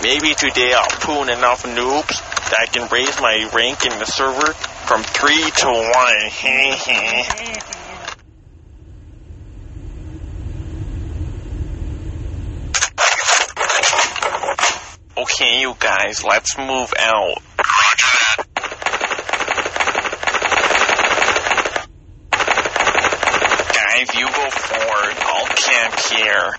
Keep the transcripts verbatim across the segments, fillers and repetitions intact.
Maybe today I'll pull enough noobs that I can raise my rank in the server from three to one. Okay, you guys, let's move out. Guys, you go forward. I'll camp here.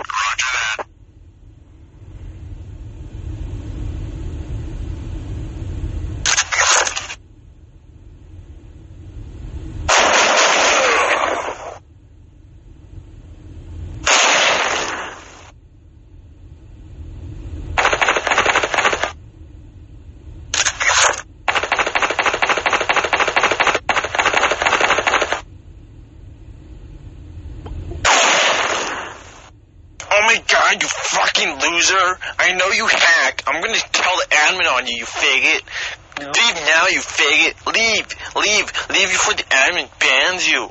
You fucking loser. I know you hack. I'm gonna tell the admin on you, you faggot. Leave now, you faggot. Leave. Leave. Leave before the admin bans you.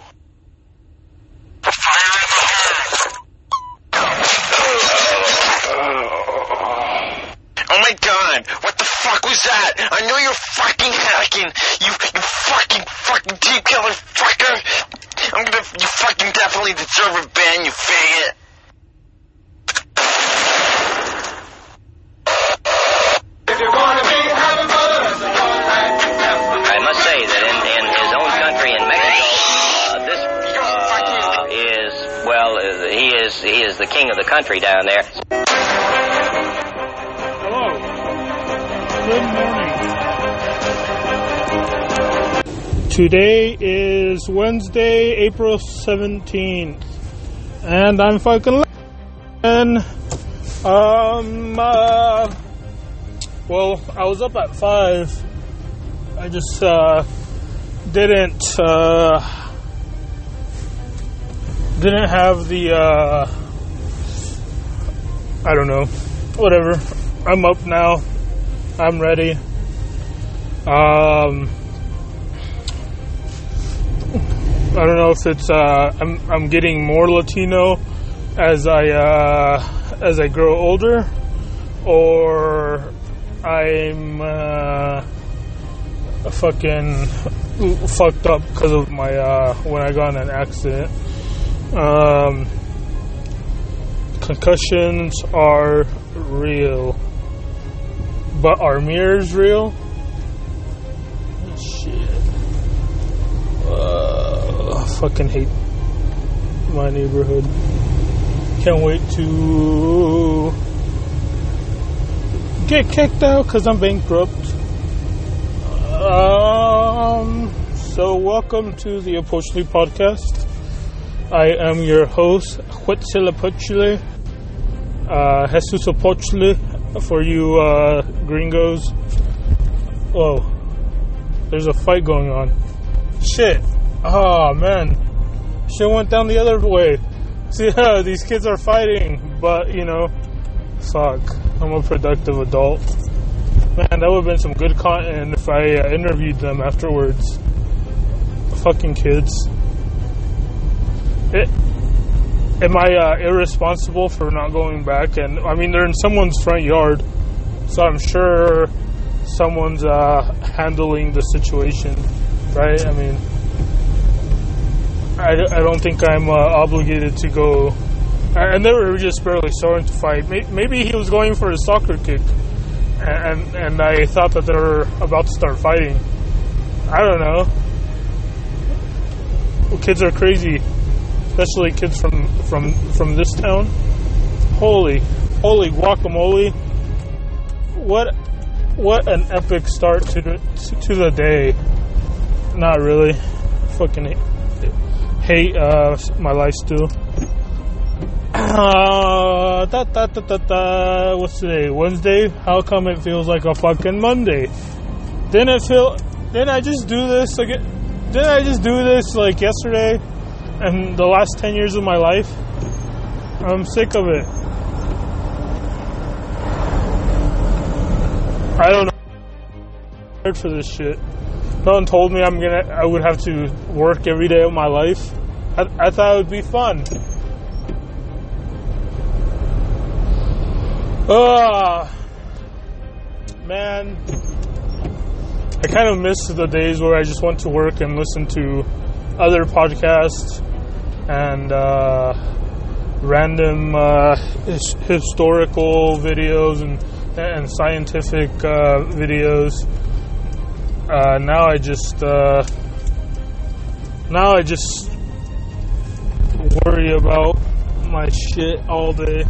Fire in the Oh my god. What the fuck was that? I know you're fucking hacking. You, you fucking, fucking deep killer fucker. I'm gonna, you fucking definitely deserve a ban, you faggot. I must say that in, in his own country, in Mexico, uh, this uh, is, well, uh, he is he is the king of the country down there. Hello. Good morning. Today is Wednesday, April seventeenth, and I'm fucking and um uh well, I was up at five. I just uh, didn't uh, didn't have the uh, I don't know, whatever. I'm up now. I'm ready. Um, I don't know if it's uh, I'm I'm getting more Latino as I uh, as I grow older, or I'm uh, fucking fucked up because of my uh, when I got in an accident. Um, concussions are real, but are mirrors real? Shit. Uh, fucking hate my neighborhood. Can't wait to get kicked out because I'm bankrupt. Um, so welcome to the Apochli podcast. I am your host, Huitzilopochtli, uh, Jesus Apochli, for you uh, gringos. Whoa, there's a fight going on. Shit. Oh man, shit went down the other way. See, yeah, these kids are fighting, but you know, fuck. I'm a productive adult. Man, that would have been some good content if I uh, interviewed them afterwards. Fucking kids. It, am I uh, irresponsible for not going back? And I mean, they're in someone's front yard, so I'm sure someone's uh, handling the situation, right? I mean, I, I don't think I'm uh, obligated to go. And they were just barely starting to fight. Maybe he was going for a soccer kick, and and I thought that they were about to start fighting. I don't know. Well, kids are crazy, especially kids from, from, from this town. Holy, holy guacamole! What what an epic start to the to the day. Not really. Fucking hate, hate uh, my life still. Uh, da, da, da, da, da. What's today? Wednesday? How come it feels like a fucking Monday? Didn't it feel... Didn't I just do this again? Didn't I just do this like yesterday and the last ten years of my life? I'm sick of it. I don't know. I'm prepared for this shit. No one told me I'm gonna. I would have to work every day of my life. I, I thought it would be fun. Ah, man, I kind of miss the days where I just went to work and listened to other podcasts and uh, random uh, his- historical videos and and scientific uh, videos. Uh, now I just uh, now I just worry about my shit all day.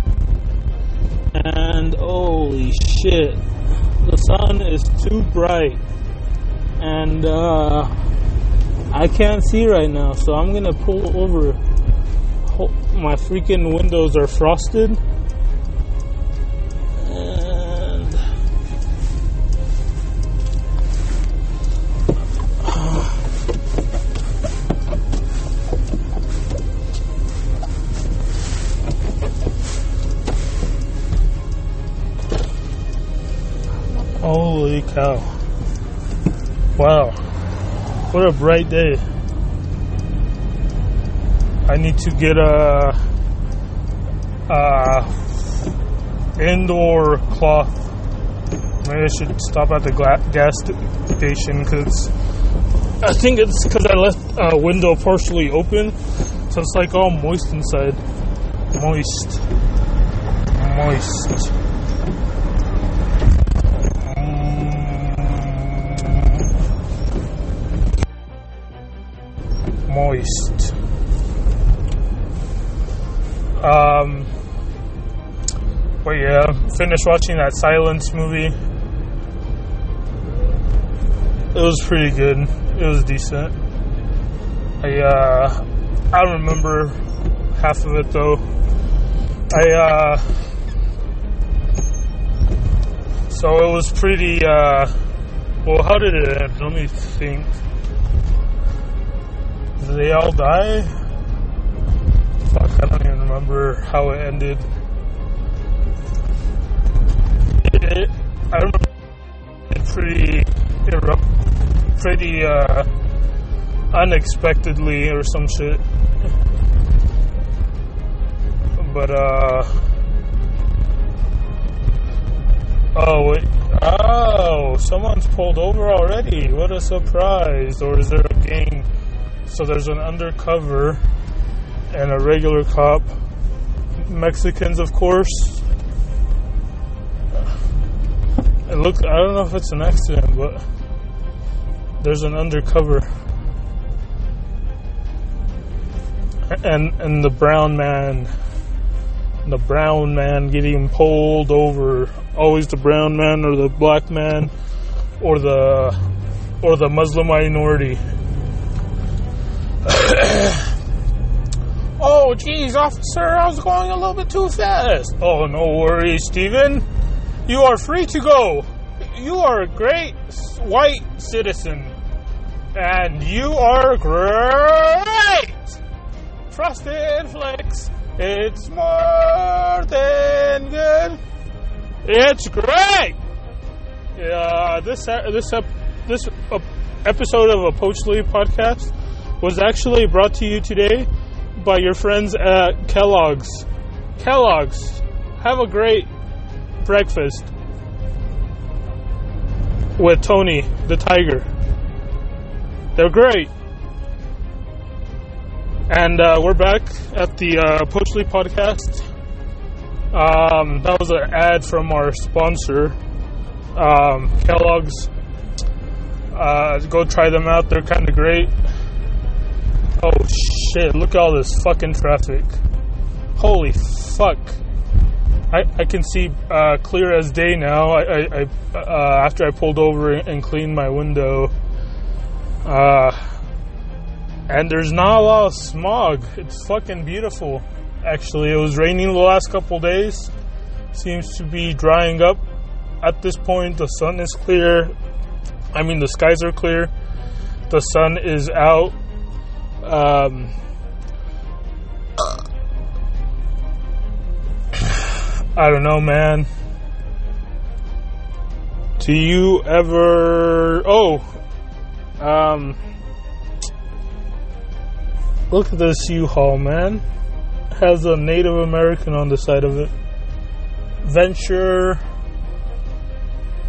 And holy shit, the sun is too bright, and uh, I can't see right now, so I'm gonna pull over. My freaking windows are frosted, and holy cow. Wow. What a bright day. I need to get a, a indoor cloth. Maybe I should stop at the gla- gas station because I think it's because I left a window partially open. So it's like all moist inside. Moist. Moist. Moist. Um, but yeah, finished watching that Silence movie. It was pretty good. It was decent. I uh, I don't remember half of it though. I uh, so it was pretty. Uh, well, how did it end? Let me think. Did they all die? Fuck, I don't even remember how it ended. It, it, I remember it pretty erupt, pretty uh, unexpectedly or some shit. But uh, oh wait, oh, someone's pulled over already. What a surprise! Or is there a gang? So there's an undercover and a regular cop. Mexicans, of course. It looks, I don't know if it's an accident, but there's an undercover. And and the brown man, the brown man getting pulled over. Always the brown man or the black man or the or the Muslim minority. Oh, geez, officer, I was going a little bit too fast. Oh, no worries, Steven. You are free to go. You are a great white citizen. And you are great. Frosted Flakes. It's more than good. It's great. Yeah, this uh, this uh, this uh, episode of a Poachly podcast was actually brought to you today by your friends at Kellogg's. Kellogg's, have a great breakfast with Tony the Tiger. They're great. And uh, we're back at the uh, Poachly podcast. Um, that was an ad from our sponsor, um, Kellogg's. Uh, go try them out. They're kind of great. Oh shit, look at all this fucking traffic. Holy fuck. I, I can see uh, clear as day now. I, I, I uh, after I pulled over and cleaned my window. Uh, and there's not a lot of smog. It's fucking beautiful. Actually, it was raining the last couple days. Seems to be drying up. At this point, the sun is clear. I mean, the skies are clear. The sun is out. Um, I don't know, man. Do you ever... Oh, um, look at this U-Haul, man. Has a Native American on the side of it. Venture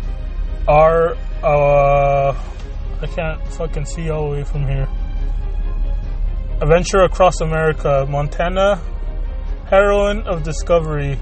are, uh, I can't fucking see all the way from here. Adventure Across America, Montana, Heroine of Discovery,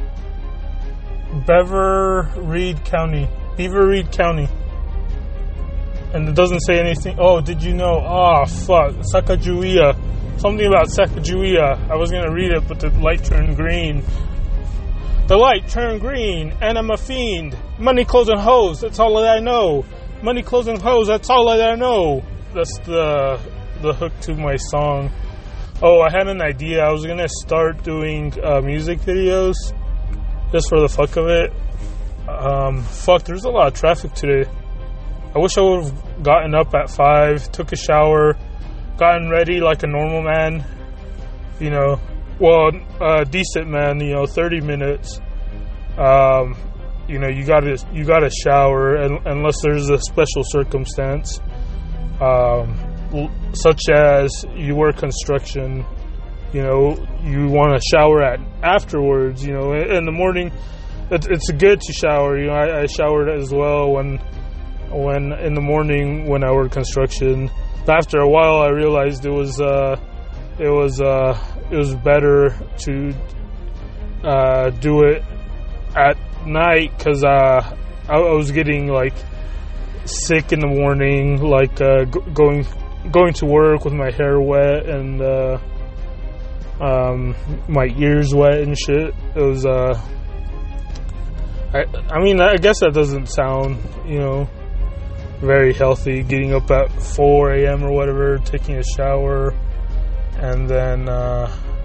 Beaver Reed County, Beaver Reed County. And it doesn't say anything. Oh, did you know? Oh, fuck. Sacagawea. Something about Sacagawea. I was going to read it, but the light turned green. The light turned green, and I'm a fiend. Money, clothes, and hoes. That's all that I know. Money, clothes, and hoes. That's all that I know. That's the the hook to my song. Oh, I had an idea. I was going to start doing uh, music videos just for the fuck of it. Um, fuck, there's a lot of traffic today. I wish I would have gotten up at five, took a shower, gotten ready like a normal man, you know, well, a decent man, you know, thirty minutes. Um, you know, you gotta, you gotta shower and, unless there's a special circumstance, um, such as you work construction, you know, you want to shower at afterwards, you know, in the morning, it's, it's good to shower, you know, I, I showered as well when, when in the morning when I worked construction. After a while, I realized it was uh, it was uh, it was better to uh, do it at night because uh, I, I was getting like sick in the morning, like uh, g- going going to work with my hair wet and uh, um, my ears wet and shit. It was uh, I I mean I guess that doesn't sound, you know, very healthy, getting up at four a.m. or whatever, taking a shower, and then uh,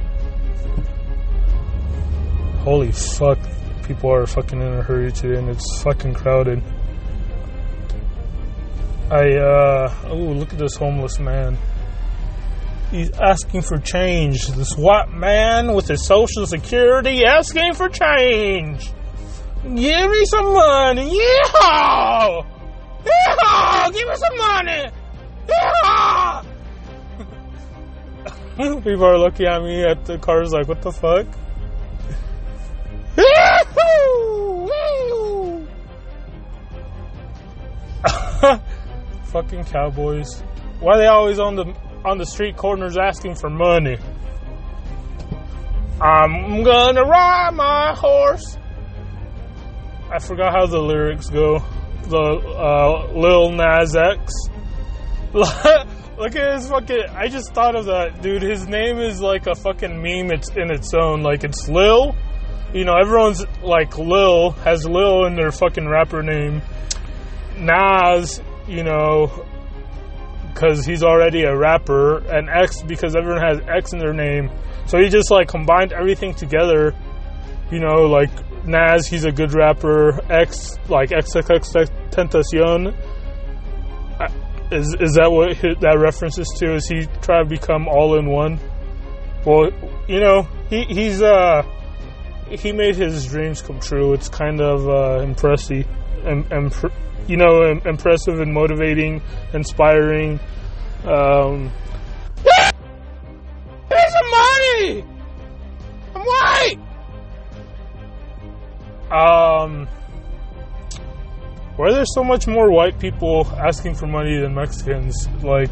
holy fuck, people are fucking in a hurry today and it's fucking crowded. I uh oh, look at this homeless man. He's asking for change. This white man with his social security asking for change. Give me some money. Yeah! Yeah! Give me some money! Yeah! People are looking at me at the cars like, what the fuck? Fucking cowboys. Why are they always on the on the street corners asking for money? I'm gonna ride my horse. I forgot how the lyrics go. The uh, Lil Nas X. Look at his fucking. I just thought of that, dude. His name is like a fucking meme. It's in its own. Like, it's Lil. You know, everyone's like Lil has Lil in their fucking rapper name. Nas, you know, because he's already a rapper, and X because everyone has X in their name. So he just like combined everything together. You know, like Nas, he's a good rapper. X, like X X X Tentacion. Is is that what his, that references to? Is he trying to become all in one? Well, you know, he he's uh he made his dreams come true. It's kind of uh, impressive, and imp- you know, impressive and motivating, inspiring. Um, Here's some money. I'm white. Um. Why are there so much more white people asking for money than Mexicans? Like,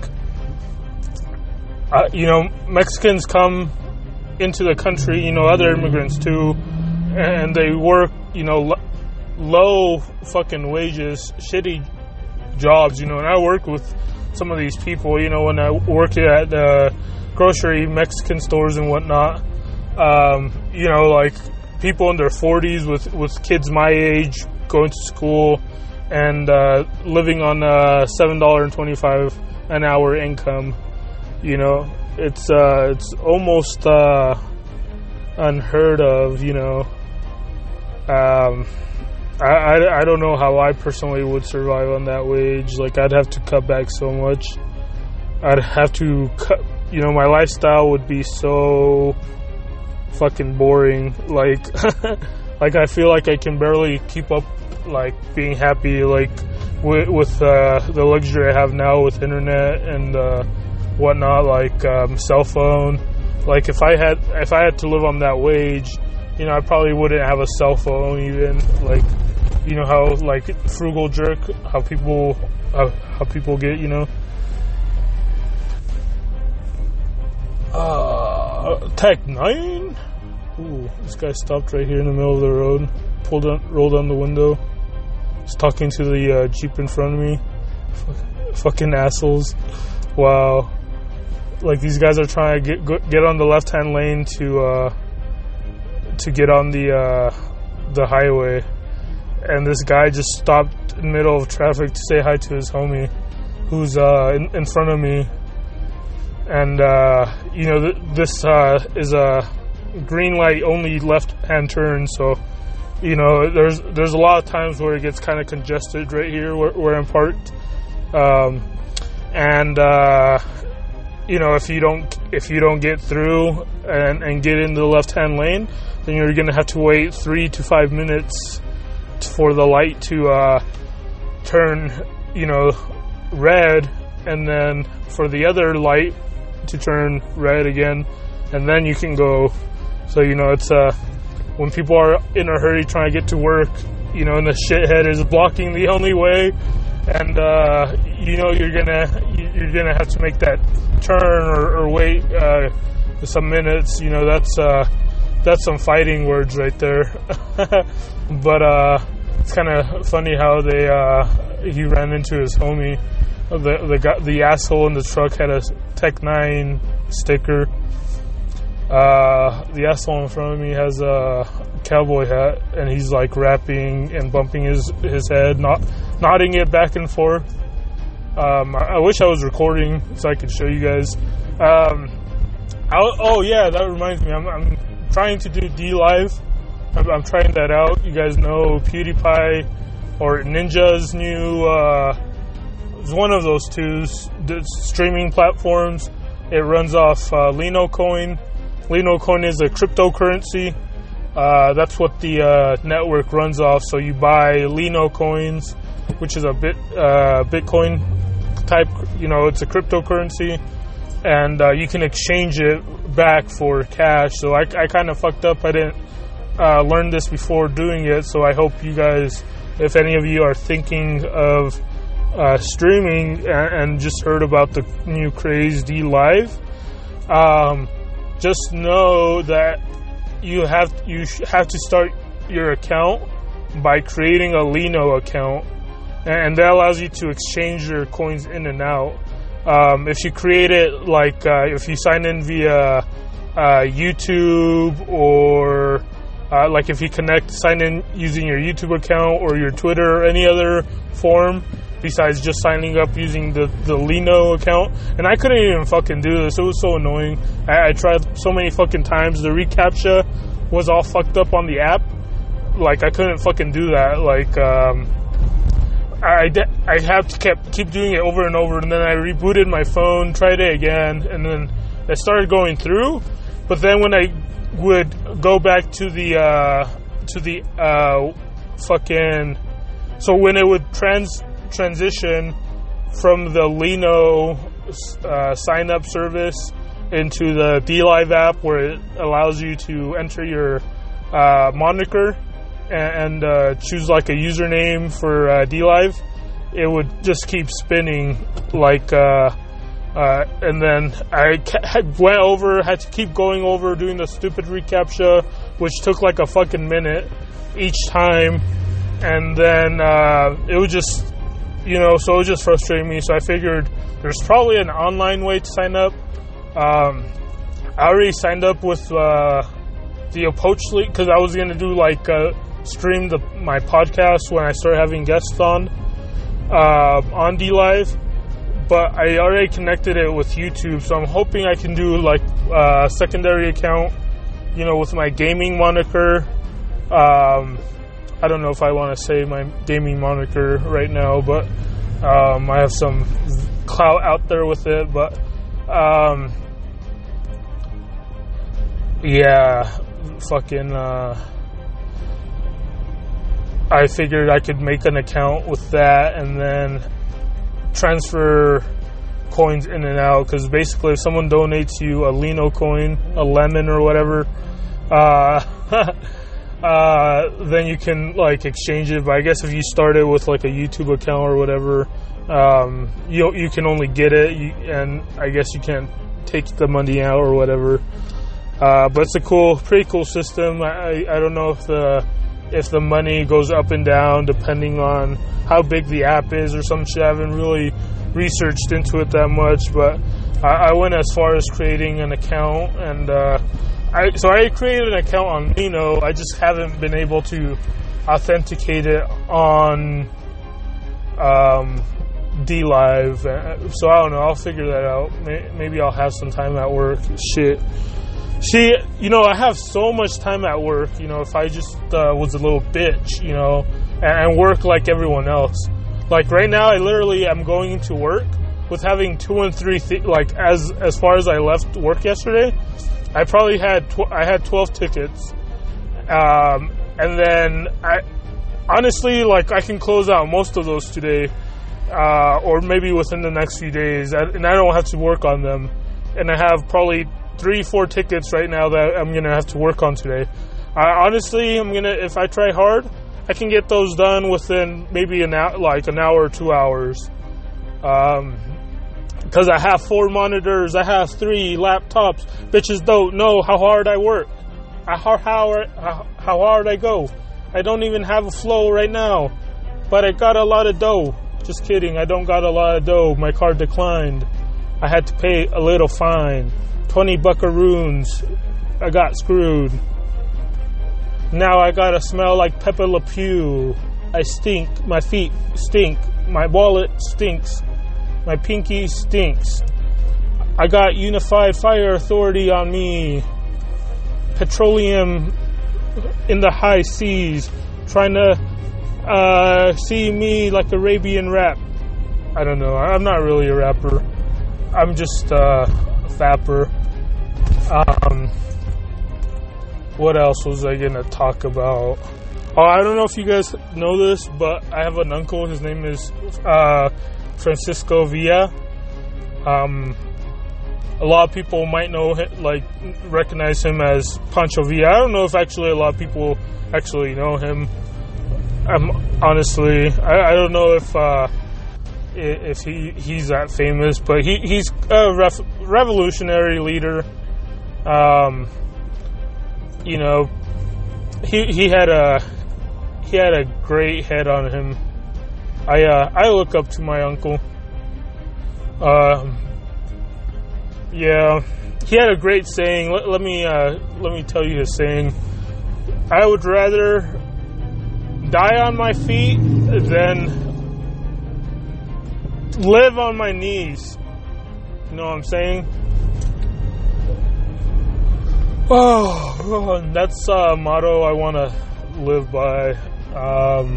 uh, you know, Mexicans come into the country, you know, other immigrants too, and they work, you know, lo- low fucking wages, shitty jobs, you know, and I work with some of these people, you know, when I worked at uh, grocery Mexican stores and whatnot, um, you know, like people in their forties with, with kids my age going to school, and uh, living on uh, seven dollars and twenty-five cents an hour income. You know, it's uh, it's almost uh, unheard of, you know. Um, I, I, I don't know how I personally would survive on that wage. Like, I'd have to cut back so much. I'd have to cut, you know, my lifestyle would be so fucking boring. Like, like I feel like I can barely keep up, like, being happy, like, with, with uh, the luxury I have now with internet and uh, whatnot, like um, cell phone. Like, if I had if I had to live on that wage, you know, I probably wouldn't have a cell phone even. Like, you know how like frugal jerk, how people how, how people get, you know. Uh, Tech Nine. Ooh, this guy stopped right here in the middle of the road, pulled on, rolled down the window, was talking to the uh, Jeep in front of me. Fuck, fucking assholes! Wow, like these guys are trying to get get on the left-hand lane to uh, to get on the uh, the highway, and this guy just stopped in the middle of traffic to say hi to his homie, who's uh, in, in front of me. And, uh, you know, th- this uh, is a green light only left-hand turn, so, you know, there's there's a lot of times where it gets kind of congested right here where, where I'm parked. Um, and, uh, you know, if you don't if you don't get through and, and get into the left-hand lane, then you're going to have to wait three to five minutes for the light to uh, turn, you know, red, and then for the other light to turn red again, and then you can go. So, you know, it's uh when people are in a hurry trying to get to work, you know, and the shithead is blocking the only way, and uh you know you're gonna you're gonna have to make that turn or, or wait uh some minutes. You know, that's uh that's some fighting words right there. But uh it's kind of funny how they uh he ran into his homie. The the guy, the asshole in the truck had a Tech Nine sticker. Uh, the asshole in front of me has a cowboy hat, and he's like rapping and bumping his, his head, not nodding it back and forth. Um, I, I wish I was recording so I could show you guys. Um, I'll, oh yeah, that reminds me. I'm, I'm trying to do D Live. I'm, I'm trying that out. You guys know PewDiePie or Ninja's new. Uh, It's one of those two streaming platforms. It runs off uh, Lino Coin. Lino Coin is a cryptocurrency. Uh, that's what the uh, network runs off. So you buy Lino coins, which is a bit uh, Bitcoin type. You know, it's a cryptocurrency, and uh, you can exchange it back for cash. So I, I kind of fucked up. I didn't uh, learn this before doing it. So I hope you guys, if any of you are thinking of Uh, streaming and, and just heard about the new craze D Live, um, just know that you have you have to start your account by creating a Lino account, and that allows you to exchange your coins in and out. Um, if you create it like uh, if you sign in via uh, YouTube or uh, like if you connect sign in using your YouTube account or your Twitter or any other form besides just signing up using the, the Lino account. And I couldn't even fucking do this. It was so annoying. I, I tried so many fucking times. The reCAPTCHA was all fucked up on the app. Like, I couldn't fucking do that. Like, um, I, I have to kept, keep doing it over and over. And then I rebooted my phone, tried it again, and then it started going through. But then when I would go back to the, uh, to the, uh, fucking... So when it would trans... transition from the Lino uh, sign-up service into the D Live app, where it allows you to enter your uh, moniker and, and uh, choose like a username for uh, D Live, it would just keep spinning like uh, uh, and then I ca- went over had to keep going over doing the stupid reCAPTCHA, which took like a fucking minute each time, and then uh, it would just, you know, so it was just frustrating me. So I figured there's probably an online way to sign up. Um, I already signed up with uh, the Approachly because I was going to do like uh, stream the, my podcast when I start having guests on uh, on D Live. But I already connected it with YouTube, so I'm hoping I can do like a secondary account, you know, with my gaming moniker. Um, I don't know if I want to say my gaming moniker right now, but um, I have some clout out there with it. But um, yeah, fucking. Uh, I figured I could make an account with that and then transfer coins in and out. Because basically, if someone donates you a Lino coin, a lemon or whatever. Uh, uh, then you can like exchange it. But I guess if you started with like a YouTube account or whatever, um, you you can only get it, you, and I guess you can't take the money out or whatever. Uh, but it's a cool, pretty cool system. I I don't know if the if the money goes up and down depending on how big the app is or some shit. I haven't really researched into it that much, but I, I went as far as creating an account, and uh, I so I created an account on Lino. I just haven't been able to authenticate it on um, D Live. So I don't know. I'll figure that out. Maybe I'll have some time at work. Shit. See, you know, I have so much time at work. You know, if I just uh, was a little bitch, you know, and, and work like everyone else. Like right now, I literally am going into work with having two and three. Th- like as as far as I left work yesterday, I probably had tw- I had twelve tickets, um, and then I honestly like I can close out most of those today, uh, or maybe within the next few days, and I don't have to work on them. And I have probably three, four tickets right now that I'm gonna have to work on today. I honestly, I'm gonna if I try hard, I can get those done within maybe an hour, like an hour or two hours. Um, because I have four monitors, I have three laptops. Bitches don't know how hard I work, how how how hard I go. I don't even have a flow right now, but I got a lot of dough. Just kidding, I don't got a lot of dough. My card declined. I had to pay a little fine. twenty buckaroons. I got screwed. Now I gotta smell like Pepe Le Pew. I stink. My feet stink. My wallet stinks. My pinky stinks. I got Unified Fire Authority on me. Petroleum in the high seas. Trying to uh, see me like Arabian rap. I don't know. I'm not really a rapper. I'm just uh, a fapper. Um, what else was I gonna talk about? Oh, I don't know if you guys know this, but I have an uncle. His name is uh, Francisco Villa. Um, a lot of people might know him, like recognize him as Pancho Villa. I don't know if actually a lot of people actually know him. Um, honestly, I, I don't know if. Uh, if he, he's that famous, but he, he's a ref, revolutionary leader. Um, you know, he he had a he had a great head on him. I uh, I look up to my uncle. Um, yeah, he had a great saying. Let, let me uh, let me tell you his saying. I would rather die on my feet than live on my knees. You know what I'm saying? Oh, that's a motto I want to live by. Um,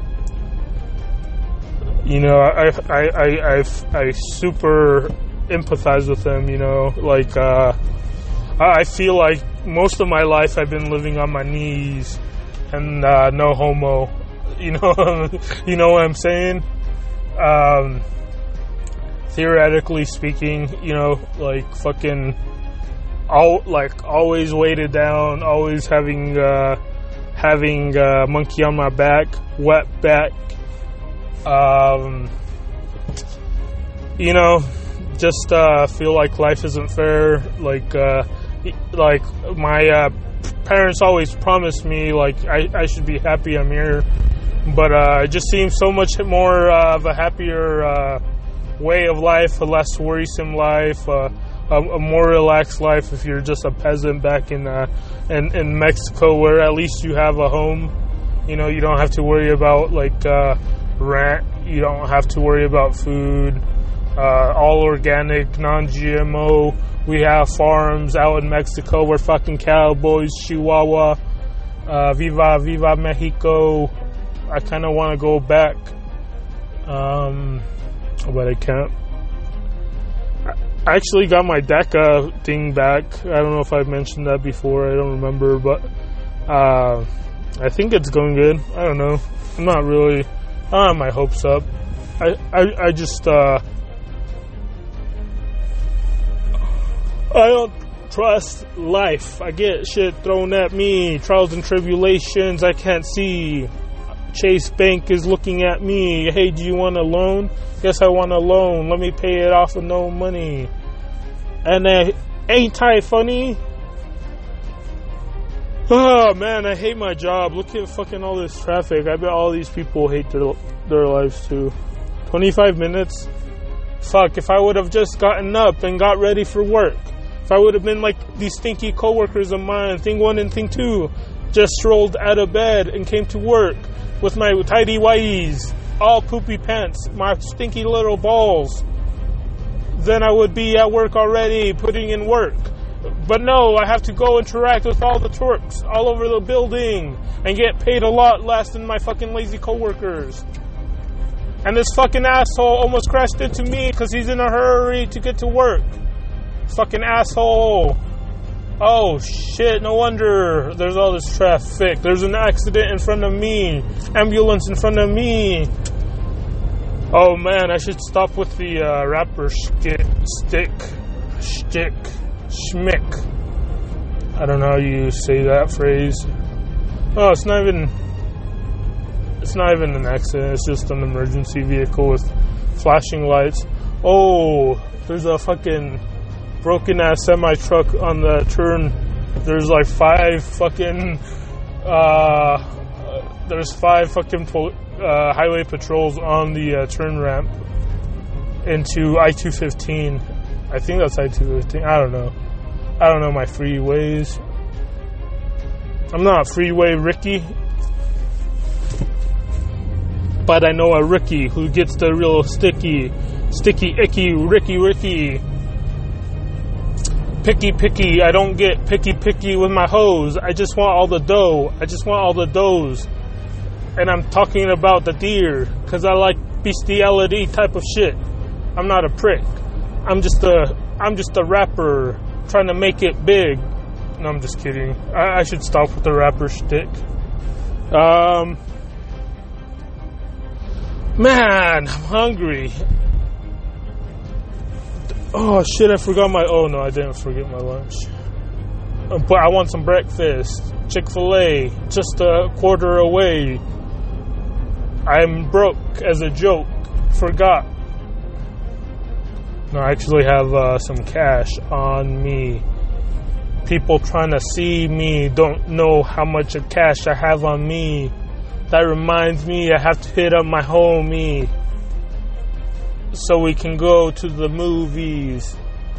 you know, I I, I, I, I super empathize with him, you know. Like, uh, I feel like most of my life I've been living on my knees and uh, no homo. You know, you know what I'm saying? Um, theoretically speaking, you know, like fucking, all like always weighted down, always having uh, having a monkey on my back, wet back. Um, you know, just uh, feel like life isn't fair. Like, uh, like my uh, parents always promised me, like I, I should be happy I'm here, but uh, it just seems so much more uh, of a happier uh, way of life, a less worrisome life, uh, a, a more relaxed life if you're just a peasant back in, uh, in in Mexico, where at least you have a home. You know, you don't have to worry about like uh, rent. You don't have to worry about food. Uh, all organic, non-G M O. We have farms out in Mexico. We're fucking cowboys, Chihuahua. Uh, viva, viva Mexico. I kind of want to go back, um, but I can't. I actually got my DACA thing back. I don't know if I've mentioned that before. I don't remember, but uh, I think it's going good. I don't know. I'm not really. I don't have my hopes up. I I, I just. Uh, I don't trust life. I get shit thrown at me, trials and tribulations I can't see. Chase Bank is looking at me. Hey, do you want a loan? Yes, I want a loan. Let me pay it off with no money. And uh, ain't I funny? Oh man, I hate my job. Look at fucking all this traffic. I bet all these people hate their their lives too. twenty-five minutes? Fuck, if I would have just gotten up and got ready for work. If I would have been like these stinky coworkers of mine, thing one and thing two, just strolled out of bed and came to work with my tidy whities, all poopy pants, my stinky little balls, then I would be at work already, putting in work. But no, I have to go interact with all the twerks all over the building and get paid a lot less than my fucking lazy coworkers. And this fucking asshole almost crashed into me because he's in a hurry to get to work. Fucking asshole. Oh shit, no wonder there's all this traffic. There's an accident in front of me. Ambulance in front of me. Oh man, I should stop with the uh, rapper stick, stick, stick, schmick. I don't know how you say that phrase. Oh, it's not even, it's not even an accident. It's just an emergency vehicle with flashing lights. Oh, there's a fucking broken ass semi truck on the turn. There's like five fucking uh there's five fucking pol- uh, highway patrols on the uh, turn ramp into I two fifteen. I think that's I two fifteen. I don't know. I don't know my freeways. I'm not a freeway Ricky, but I know a Ricky who gets the real sticky, sticky, icky Ricky Ricky. Picky, picky, I don't get picky, picky with my hoes. I just want all the dough. I just want all the doughs. And I'm talking about the deer, because I like bestiality type of shit. I'm not a prick. I'm just a, I'm just a rapper trying to make it big. No, I'm just kidding. I, I should stop with the rapper shtick. Um, man, I'm hungry. Oh shit, I forgot my, oh no, I didn't forget my lunch. Uh, but I want some breakfast. Chick-fil-A, just a quarter away. I'm broke as a joke. Forgot. No, I actually have uh, some cash on me. People trying to see me don't know how much of cash I have on me. That reminds me I have to hit up my homie so we can go to the movies.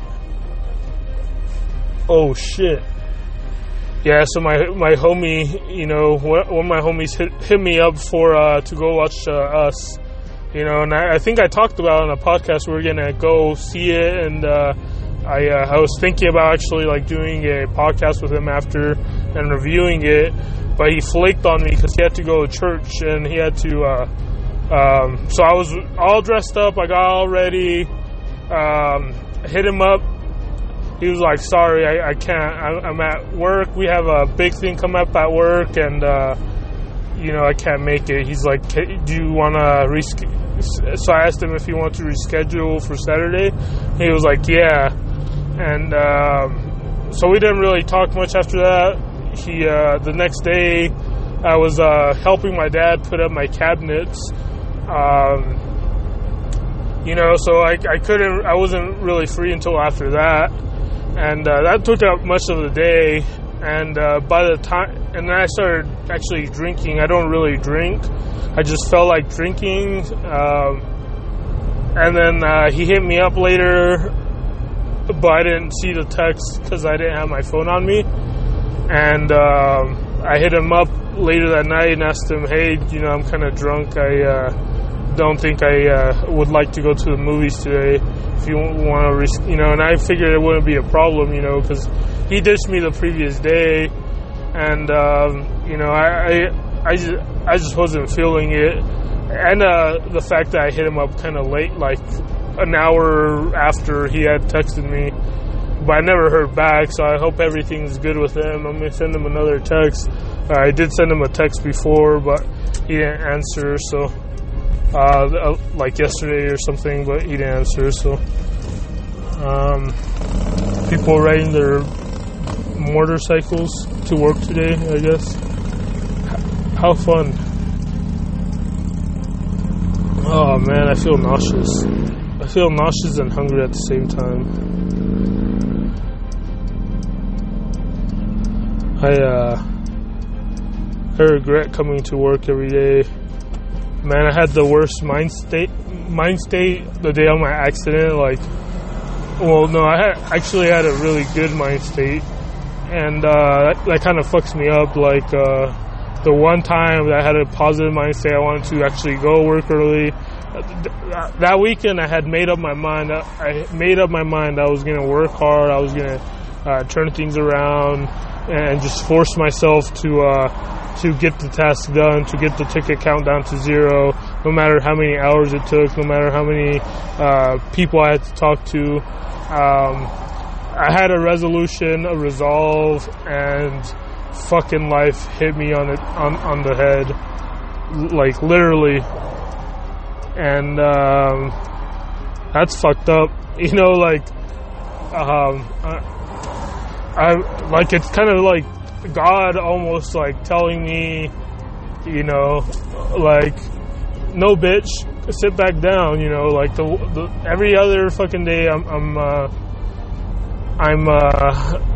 Oh shit. Yeah, so my my homie, you know, one of my homies hit, hit me up for uh, to go watch uh, Us, you know, and I, I think I talked about on a podcast we were gonna go see it, and uh, I uh, I was thinking about actually like doing a podcast with him after and reviewing it, but he flaked on me because he had to go to church and he had to. Uh, Um, so I was all dressed up. I got all ready. Um, hit him up. He was like, "Sorry, I, I can't. I, I'm at work. We have a big thing come up at work, and uh, you know I can't make it." He's like, "Do you want to reschedule?" So I asked him if he wanted to reschedule for Saturday. He was like, "Yeah." And um, so we didn't really talk much after that. He uh, the next day, I was uh, helping my dad put up my cabinets. Um, you know, so I, I couldn't, I wasn't really free until after that, and uh, that took up much of the day, and uh, by the time, and then I started actually drinking. I don't really drink, I just felt like drinking, um, and then uh, he hit me up later, but I didn't see the text because I didn't have my phone on me, and um, I hit him up later that night and asked him, "Hey, you know, I'm kind of drunk. I uh, don't think I uh, would like to go to the movies today. If you want to, res-, you know." And I figured it wouldn't be a problem, you know, because he ditched me the previous day, and um, you know, I, I, I just, I just wasn't feeling it, and uh, the fact that I hit him up kind of late, like an hour after he had texted me. But I never heard back, so I hope everything's good with him. I'm going to send him another text. Uh, I did send him a text before, but he didn't answer, so, uh, like yesterday or something, but he didn't answer, so, um, people writing their motorcycles to work today, I guess. How fun. Oh man, I feel nauseous. I feel nauseous and hungry at the same time. I, uh, I regret coming to work every day. Man, I had the worst mind state, mind state the day of my accident. Like, well, no, I had, actually had a really good mind state. And, uh, that, that kind of fucks me up. Like, uh, the one time that I had a positive mind state, I wanted to actually go work early. That weekend, I had made up my mind. I made up my mind I was going to work hard. I was going to uh, turn things around and just force myself to uh, to get the task done, to get the ticket count down to zero, no matter how many hours it took, no matter how many uh, people I had to talk to. Um, I had a resolution, a resolve, and fucking life hit me on it on, on the head, like literally. And um, that's fucked up, you know. Like, um, I, I like it's kind of like God almost like telling me, you know, like, no, bitch, sit back down. You know, like the, the every other fucking day, I'm I'm uh, I'm uh,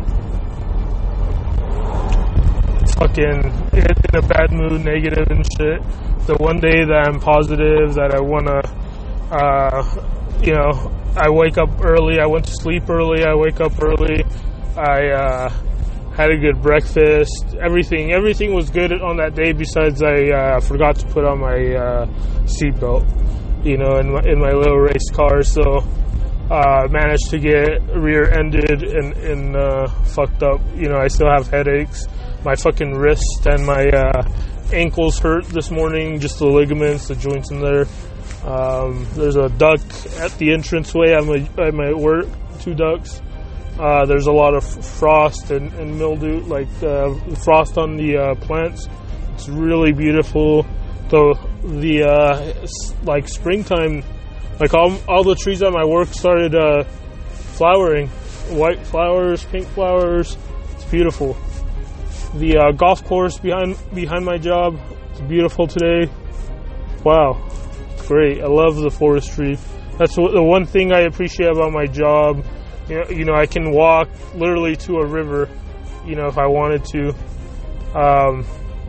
fucking in a bad mood, negative and shit. The one day that I'm positive, that I want to, uh, you know, I wake up early, I went to sleep early, I wake up early, I uh, had a good breakfast, everything, everything was good on that day besides I uh, forgot to put on my uh, seatbelt, you know, in my, in my little race car, so uh, managed to get rear-ended and, and uh, fucked up, you know, I still have headaches, my fucking wrist and my uh, ankles hurt this morning, just the ligaments, the joints in there. Um, there's a duck at the entranceway. I'm, a, I'm at work, two ducks. Uh, there's a lot of frost and, and mildew, like uh, frost on the uh, plants. It's really beautiful. The the uh, like springtime, like all all the trees at my work started uh, flowering, white flowers, pink flowers. It's beautiful. The uh, golf course behind behind my job, it's beautiful today. Wow, it's great. I love the forestry. That's what, the one thing I appreciate about my job. You know, you know, I can walk literally to a river, you know, if I wanted to. Um,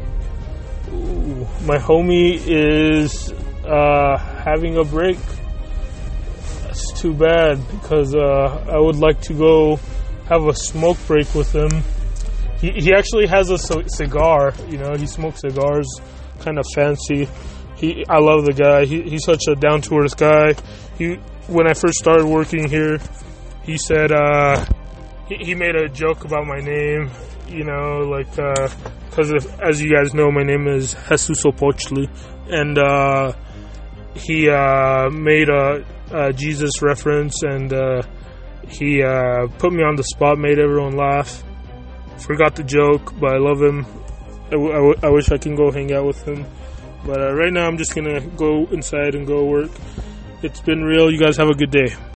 ooh, my homie is uh, having a break. That's too bad because uh, I would like to go have a smoke break with him. He he actually has a c- cigar, you know, he smokes cigars, kind of fancy. He, I love the guy. He, he's such a down-to-earth guy. He, when I first started working here, he said, uh, he, he made a joke about my name, you know, like, uh, cause if, as you guys know, my name is Jesus Opochli, and, uh, he, uh, made a, a Jesus reference, and, uh, he, uh, put me on the spot, made everyone laugh. Forgot the joke, but I love him. I, w- I, w- I wish I can go hang out with him. But uh, right now I'm just going to go inside and go work. It's been real. You guys have a good day.